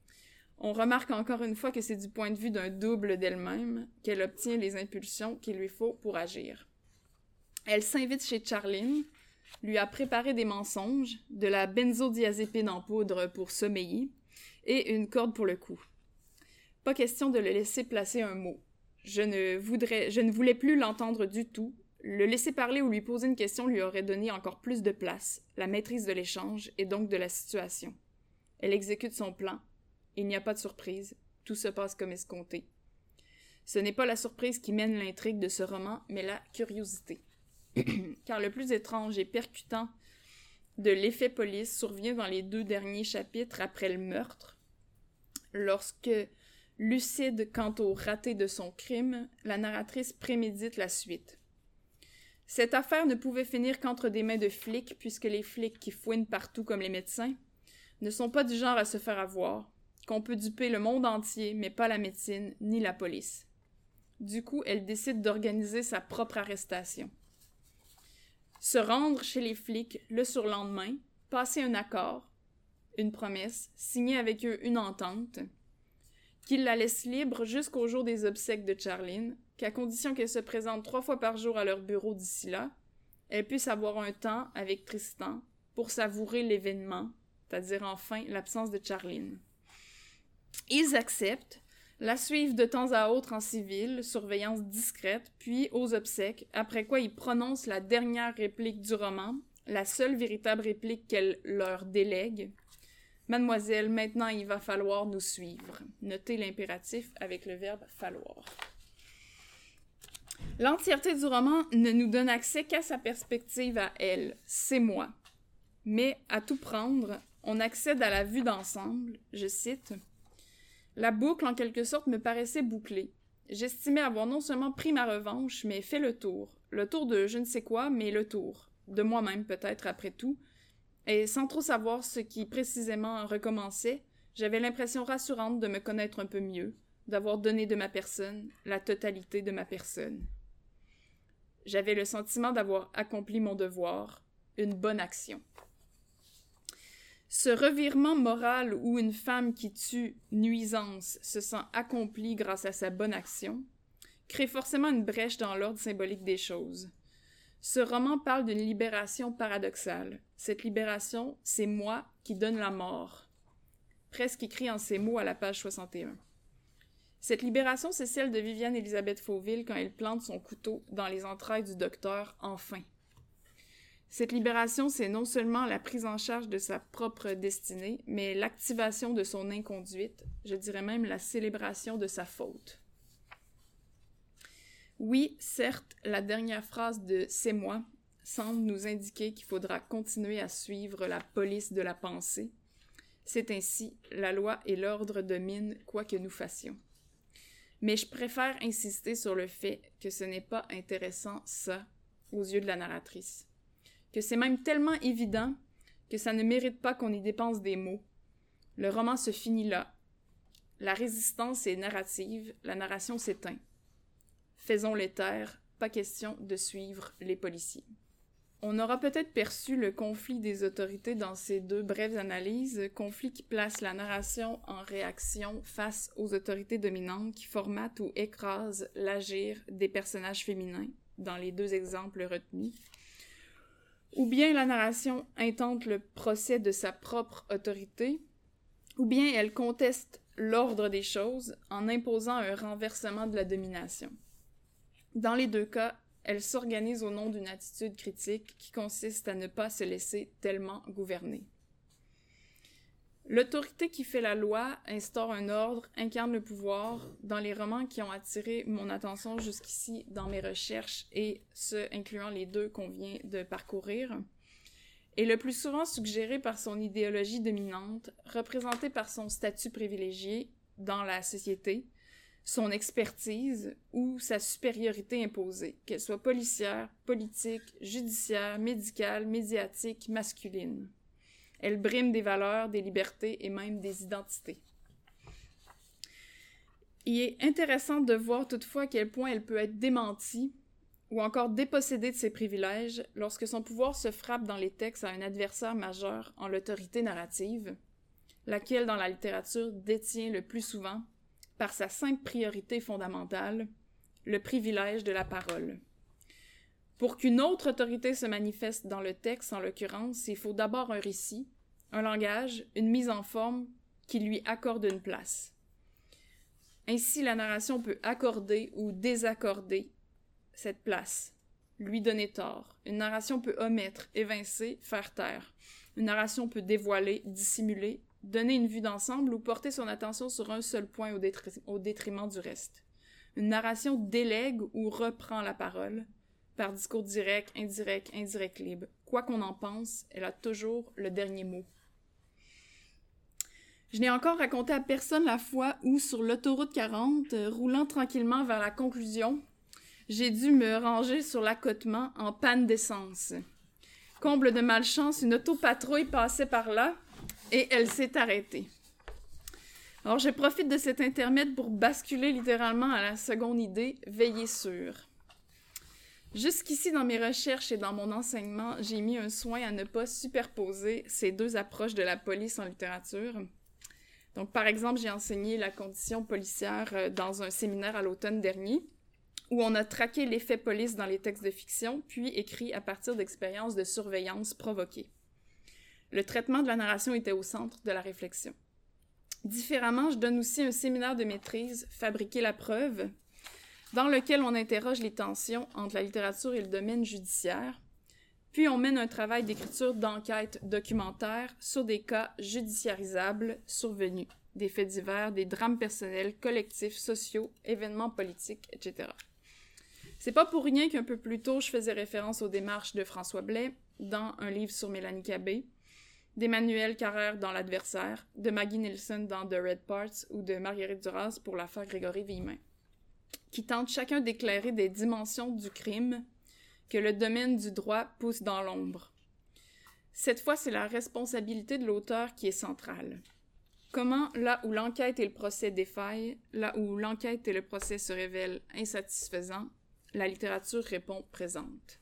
A: On remarque encore une fois que c'est du point de vue d'un double d'elle-même qu'elle obtient les impulsions qu'il lui faut pour agir. Elle s'invite chez Charlene, lui a préparé des mensonges, de la benzodiazépine en poudre pour sommeiller et une corde pour le cou. Pas question de le laisser placer un mot. Je ne voudrais, je ne voulais plus l'entendre du tout. Le laisser parler ou lui poser une question lui aurait donné encore plus de place, la maîtrise de l'échange et donc de la situation. Elle exécute son plan. Il n'y a pas de surprise. Tout se passe comme escompté. Ce n'est pas la surprise qui mène l'intrigue de ce roman, mais la curiosité. Car le plus étrange et percutant de l'effet police survient dans les deux derniers chapitres après le meurtre, lorsque, lucide quant au raté de son crime, la narratrice prémédite la suite. Cette affaire ne pouvait finir qu'entre des mains de flics, puisque les flics qui fouinent partout comme les médecins ne sont pas du genre à se faire avoir, qu'on peut duper le monde entier, mais pas la médecine ni la police. Du coup, elle décide d'organiser sa propre arrestation. Se rendre chez les flics le surlendemain, passer un accord, une promesse, signer avec eux une entente, qu'ils la laissent libre jusqu'au jour des obsèques de Charlene, qu'à condition qu'elle se présente trois fois par jour à leur bureau d'ici là, elle puisse avoir un temps avec Tristan pour savourer l'événement, c'est-à-dire enfin l'absence de Charlene. Ils acceptent, la suivent de temps à autre en civil, surveillance discrète, puis aux obsèques, après quoi ils prononcent la dernière réplique du roman, la seule véritable réplique qu'elle leur délègue. « Mademoiselle, maintenant il va falloir nous suivre. » Notez l'impératif avec le verbe « falloir ». L'entièreté du roman ne nous donne accès qu'à sa perspective à elle, c'est moi. Mais, à tout prendre, on accède à la vue d'ensemble, je cite, « La boucle, en quelque sorte, me paraissait bouclée. J'estimais avoir non seulement pris ma revanche, mais fait le tour. Le tour de je ne sais quoi, mais le tour. De moi-même, peut-être, après tout. Et sans trop savoir ce qui précisément recommençait, j'avais l'impression rassurante de me connaître un peu mieux, d'avoir donné de ma personne la totalité de ma personne. J'avais le sentiment d'avoir accompli mon devoir, une bonne action. » Ce revirement moral où une femme qui tue nuisance se sent accomplie grâce à sa bonne action crée forcément une brèche dans l'ordre symbolique des choses. Ce roman parle d'une libération paradoxale. Cette libération, c'est moi qui donne la mort. Presque écrit en ces mots à la page soixante et un. Cette libération, c'est celle de Viviane Elisabeth Fauville quand elle plante son couteau dans les entrailles du docteur, enfin. Cette libération, c'est non seulement la prise en charge de sa propre destinée, mais l'activation de son inconduite, je dirais même la célébration de sa faute. Oui, certes, la dernière phrase de « c'est moi », semble nous indiquer qu'il faudra continuer à suivre la police de la pensée. C'est ainsi, la loi et l'ordre dominent quoi que nous fassions. Mais je préfère insister sur le fait que ce n'est pas intéressant, ça, aux yeux de la narratrice. Que c'est même tellement évident que ça ne mérite pas qu'on y dépense des mots. Le roman se finit là. La résistance est narrative, la narration s'éteint. Faisons-les taire, pas question de suivre les policiers. On aura peut-être perçu le conflit des autorités dans ces deux brèves analyses, conflit qui place la narration en réaction face aux autorités dominantes qui formatent ou écrasent l'agir des personnages féminins, dans les deux exemples retenus. Ou bien la narration intente le procès de sa propre autorité, ou bien elle conteste l'ordre des choses en imposant un renversement de la domination. Dans les deux cas, elle s'organise au nom d'une attitude critique qui consiste à ne pas se laisser tellement gouverner. L'autorité qui fait la loi instaure un ordre, incarne le pouvoir dans les romans qui ont attiré mon attention jusqu'ici dans mes recherches, et ce, incluant les deux qu'on vient de parcourir, est le plus souvent suggéré par son idéologie dominante, représentée par son statut privilégié dans la société, son expertise ou sa supériorité imposée, qu'elle soit policière, politique, judiciaire, médicale, médiatique, masculine. Elle brime des valeurs, des libertés et même des identités. Il est intéressant de voir toutefois à quel point elle peut être démentie ou encore dépossédée de ses privilèges lorsque son pouvoir se frappe dans les textes à un adversaire majeur en l'autorité narrative, laquelle dans la littérature détient le plus souvent, par sa simple priorité fondamentale, le privilège de la parole. Pour qu'une autre autorité se manifeste dans le texte, en l'occurrence, il faut d'abord un récit, un langage, une mise en forme qui lui accorde une place. Ainsi, la narration peut accorder ou désaccorder cette place, lui donner tort. Une narration peut omettre, évincer, faire taire. Une narration peut dévoiler, dissimuler, donner une vue d'ensemble ou porter son attention sur un seul point au, détri- au détriment du reste. Une narration délègue ou reprend la parole, par discours direct, indirect, indirect libre. Quoi qu'on en pense, elle a toujours le dernier mot. Je n'ai encore raconté à personne la fois où, sur l'autoroute quarante, euh, roulant tranquillement vers la conclusion, j'ai dû me ranger sur l'accotement en panne d'essence. Comble de malchance, une autopatrouille passait par là, et elle s'est arrêtée. Alors, je profite de cet intermède pour basculer littéralement à la seconde idée, veiller sûr. Jusqu'ici, dans mes recherches et dans mon enseignement, j'ai mis un soin à ne pas superposer ces deux approches de la police en littérature. Donc, par exemple, j'ai enseigné la condition policière dans un séminaire à l'automne dernier, où on a traqué l'effet police dans les textes de fiction, puis écrit à partir d'expériences de surveillance provoquées. Le traitement de la narration était au centre de la réflexion. Différemment, je donne aussi un séminaire de maîtrise, Fabriquer la preuve, dans lequel on interroge les tensions entre la littérature et le domaine judiciaire, puis on mène un travail d'écriture d'enquête documentaire sur des cas judiciarisables survenus, des faits divers, des drames personnels, collectifs, sociaux, événements politiques, et cetera. C'est pas pour rien qu'un peu plus tôt, je faisais référence aux démarches de François Blais dans un livre sur Mélanie Cabé, d'Emmanuel Carrère dans L'Adversaire, de Maggie Nielsen dans The Red Parts ou de Marguerite Duras pour l'affaire Grégory Villemain, qui tentent chacun d'éclairer des dimensions du crime que le domaine du droit pousse dans l'ombre. Cette fois, c'est la responsabilité de l'auteur qui est centrale. Comment, là où l'enquête et le procès défaillent, là où l'enquête et le procès se révèlent insatisfaisants, la littérature répond présente.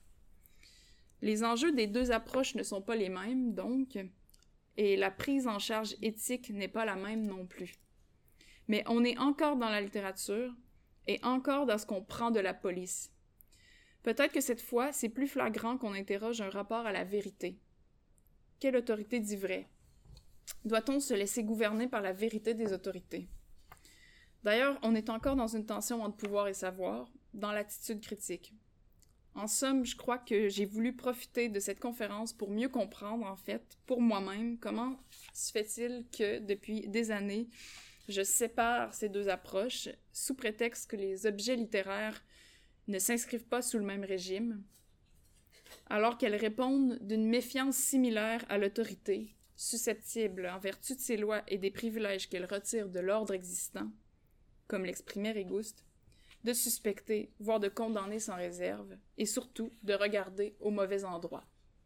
A: Les enjeux des deux approches ne sont pas les mêmes, donc, et la prise en charge éthique n'est pas la même non plus. Mais on est encore dans la littérature, et encore dans ce qu'on prend de la police. Peut-être que cette fois, c'est plus flagrant qu'on interroge un rapport à la vérité. Quelle autorité dit vrai? Doit-on se laisser gouverner par la vérité des autorités? D'ailleurs, on est encore dans une tension entre pouvoir et savoir, dans l'attitude critique. En somme, je crois que j'ai voulu profiter de cette conférence pour mieux comprendre, en fait, pour moi-même, comment se fait-il que, depuis des années, je sépare ces deux approches, sous prétexte que les objets littéraires ne s'inscrivent pas sous le même régime. alors qu'elles répondent d'une méfiance similaire à l'autorité, susceptible, en vertu de ses lois et des privilèges qu'elle retire de l'ordre existant, comme l'exprimait Régoust, de suspecter, voire de condamner sans réserve, et surtout de regarder au mauvais endroit.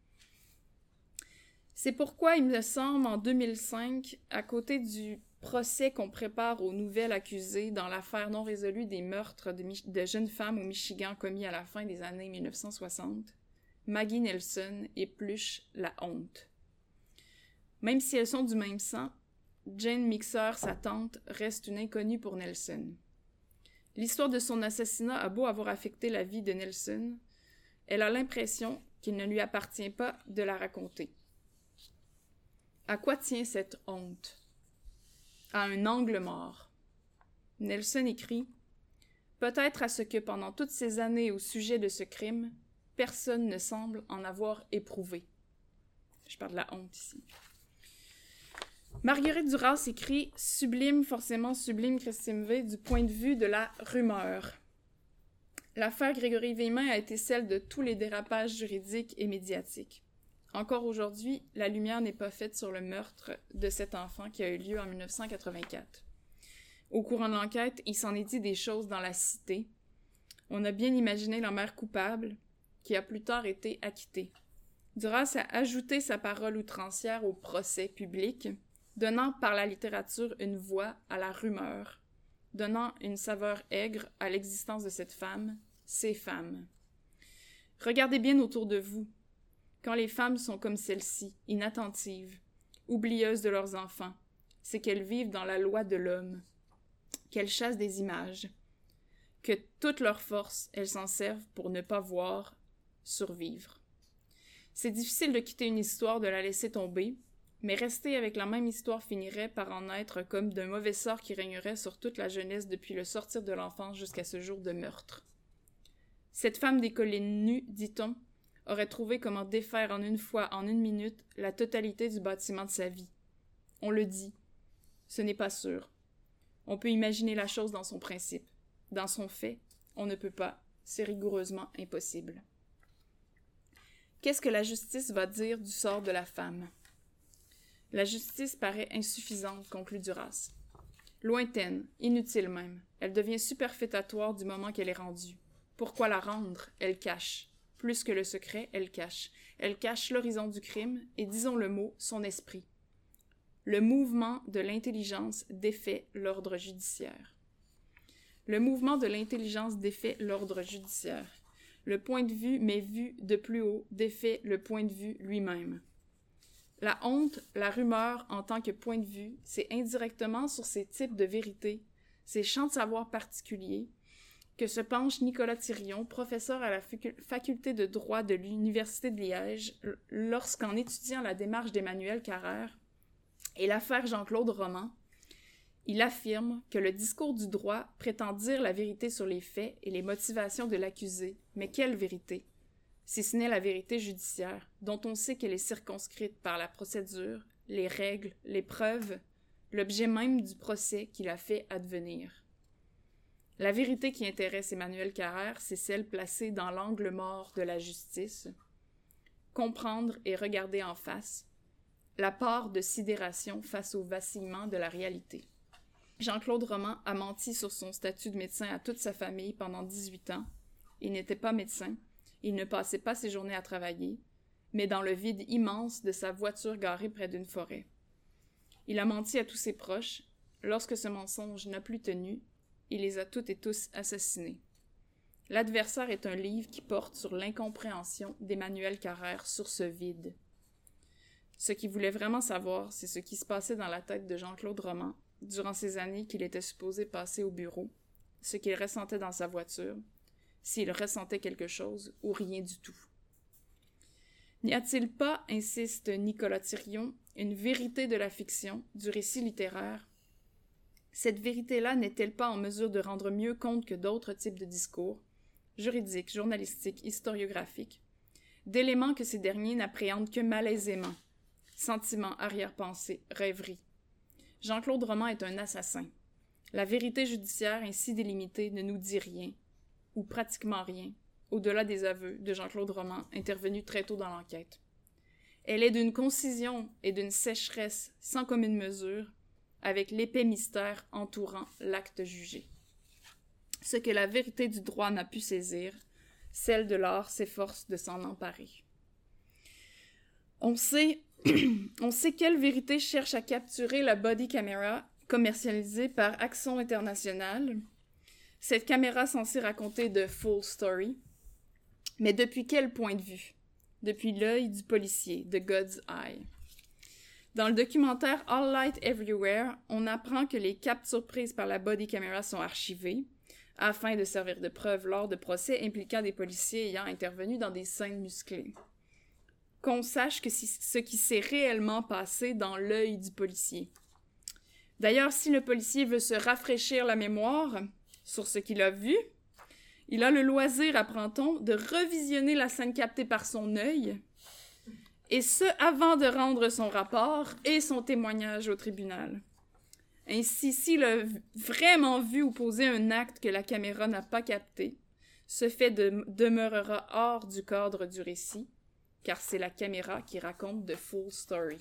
A: C'est pourquoi il me semble, en deux mille cinq, à côté du procès qu'on prépare aux nouvelles accusées dans l'affaire non résolue des meurtres de, Mich- de jeunes femmes au Michigan commis à la fin des années mille neuf cent soixante, Maggie Nelson épluche la honte. Même si elles sont du même sang, Jane Mixer, sa tante, reste une inconnue pour Nelson. L'histoire de son assassinat a beau avoir affecté la vie de Nelson, elle a l'impression qu'il ne lui appartient pas de la raconter. À quoi tient cette honte? À un angle mort. Nelson écrit « Peut-être à ce que pendant toutes ces années au sujet de ce crime, personne ne semble en avoir éprouvé. » Je parle de la honte ici. Marguerite Duras écrit « Sublime, forcément sublime, Christine V, du point de vue de la rumeur. » L'affaire Grégory Vaimin a été celle de tous les dérapages juridiques et médiatiques. Encore aujourd'hui, la lumière n'est pas faite sur le meurtre de cet enfant qui a eu lieu en mille neuf cent quatre-vingt-quatre. Au courant de l'enquête, il s'en est dit des choses dans la cité. On a bien imaginé la mère coupable, qui a plus tard été acquittée. Duras a ajouté sa parole outrancière au procès public, donnant par la littérature une voix à la rumeur, donnant une saveur aigre à l'existence de cette femme, ces femmes. Regardez bien autour de vous. Quand les femmes sont comme celle-ci, inattentives, oublieuses de leurs enfants, c'est qu'elles vivent dans la loi de l'homme, qu'elles chassent des images, que toute leur force, elles s'en servent pour ne pas voir survivre. C'est difficile de quitter une histoire, de la laisser tomber, mais rester avec la même histoire finirait par en être comme d'un mauvais sort qui régnerait sur toute la jeunesse depuis le sortir de l'enfance jusqu'à ce jour de meurtre. Cette femme des collines nues, dit-on, aurait trouvé comment défaire en une fois, en une minute, la totalité du bâtiment de sa vie. On le dit. Ce n'est pas sûr. On peut imaginer la chose dans son principe. Dans son fait, on ne peut pas. C'est rigoureusement impossible. Qu'est-ce que la justice va dire du sort de la femme? La justice paraît insuffisante, conclut Duras. Lointaine, inutile même. Elle devient superfétatoire du moment qu'elle est rendue. Pourquoi la rendre? Elle cache. Plus que le secret, elle cache. Elle cache l'horizon du crime et, disons le mot, son esprit. Le mouvement de l'intelligence défait l'ordre judiciaire. Le mouvement de l'intelligence défait l'ordre judiciaire. Le point de vue, mais vu de plus haut, défait le point de vue lui-même. La honte, la rumeur en tant que point de vue, c'est indirectement sur ces types de vérités, ces champs de savoir particuliers, que se penche Nicolas Thirion, professeur à la faculté de droit de l'Université de Liège, lorsqu'en étudiant la démarche d'Emmanuel Carrère et l'affaire Jean-Claude Roman, il affirme que le discours du droit prétend dire la vérité sur les faits et les motivations de l'accusé. Mais quelle vérité? Si ce n'est la vérité judiciaire, dont on sait qu'elle est circonscrite par la procédure, les règles, les preuves, l'objet même du procès qui l'a fait advenir. La vérité qui intéresse Emmanuel Carrère, c'est celle placée dans l'angle mort de la justice. Comprendre et regarder en face la part de sidération face au vacillement de la réalité. Jean-Claude Roman a menti sur son statut de médecin à toute sa famille pendant dix-huit ans. Il n'était pas médecin, il ne passait pas ses journées à travailler, mais dans le vide immense de sa voiture garée près d'une forêt. Il a menti à tous ses proches. Lorsque ce mensonge n'a plus tenu, il les a toutes et tous assassinés. L'adversaire est un livre qui porte sur l'incompréhension d'Emmanuel Carrère sur ce vide. Ce qu'il voulait vraiment savoir, c'est ce qui se passait dans la tête de Jean-Claude Roman durant ces années qu'il était supposé passer au bureau, ce qu'il ressentait dans sa voiture, s'il ressentait quelque chose ou rien du tout. N'y a-t-il pas, insiste Nicolas Thirion, une vérité de la fiction, du récit littéraire? Cette vérité-là n'est-elle pas en mesure de rendre mieux compte que d'autres types de discours, juridiques, journalistiques, historiographiques, d'éléments que ces derniers n'appréhendent que malaisément, sentiments, arrière-pensées, rêveries? Jean-Claude Roman est un assassin. La vérité judiciaire ainsi délimitée ne nous dit rien, ou pratiquement rien, au-delà des aveux de Jean-Claude Roman, intervenu très tôt dans l'enquête. Elle est d'une concision et d'une sécheresse sans commune mesure, avec l'épais mystère entourant l'acte jugé. Ce que la vérité du droit n'a pu saisir, celle de l'art s'efforce de s'en emparer. On sait, on sait quelle vérité cherche à capturer la body camera commercialisée par Axon International, cette caméra censée raconter de full story, mais depuis quel point de vue? Depuis l'œil du policier, de God's Eye. Dans le documentaire All Light Everywhere, on apprend que les captures prises par la body camera sont archivées, afin de servir de preuve lors de procès impliquant des policiers ayant intervenu dans des scènes musclées. Qu'on sache que si, ce qui s'est réellement passé dans l'œil du policier. D'ailleurs, si le policier veut se rafraîchir la mémoire sur ce qu'il a vu, il a le loisir, apprend-on, de revisionner la scène captée par son œil, et ce, avant de rendre son rapport et son témoignage au tribunal. Ainsi, s'il a vraiment vu ou posé un acte que la caméra n'a pas capté, ce fait de, demeurera hors du cadre du récit, car c'est la caméra qui raconte the full story.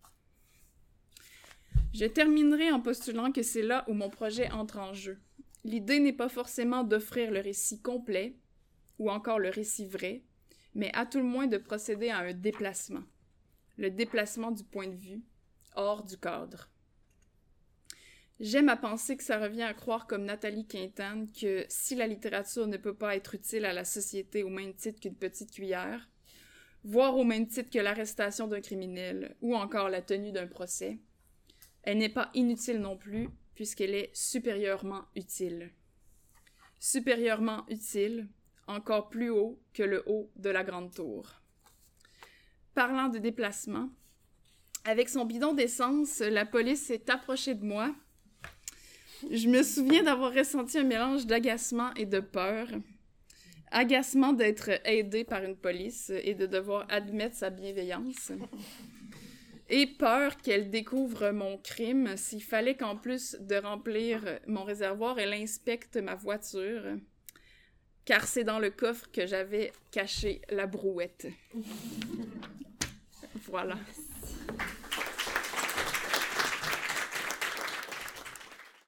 A: Je terminerai en postulant que c'est là où mon projet entre en jeu. L'idée n'est pas forcément d'offrir le récit complet, ou encore le récit vrai, mais à tout le moins de procéder à un déplacement. Le déplacement du point de vue, hors du cadre. J'aime à penser que ça revient à croire comme Nathalie Quintane que si la littérature ne peut pas être utile à la société au même titre qu'une petite cuillère, voire au même titre que l'arrestation d'un criminel ou encore la tenue d'un procès, elle n'est pas inutile non plus puisqu'elle est supérieurement utile. Supérieurement utile, encore plus haut que le haut de la grande tour. Parlant de déplacement, avec son bidon d'essence, la police s'est approchée de moi. Je me souviens d'avoir ressenti un mélange d'agacement et de peur. Agacement d'être aidé par une police et de devoir admettre sa bienveillance. Et peur qu'elle découvre mon crime s'il fallait qu'en plus de remplir mon réservoir, elle inspecte ma voiture, car c'est dans le coffre que j'avais caché la brouette. Voilà.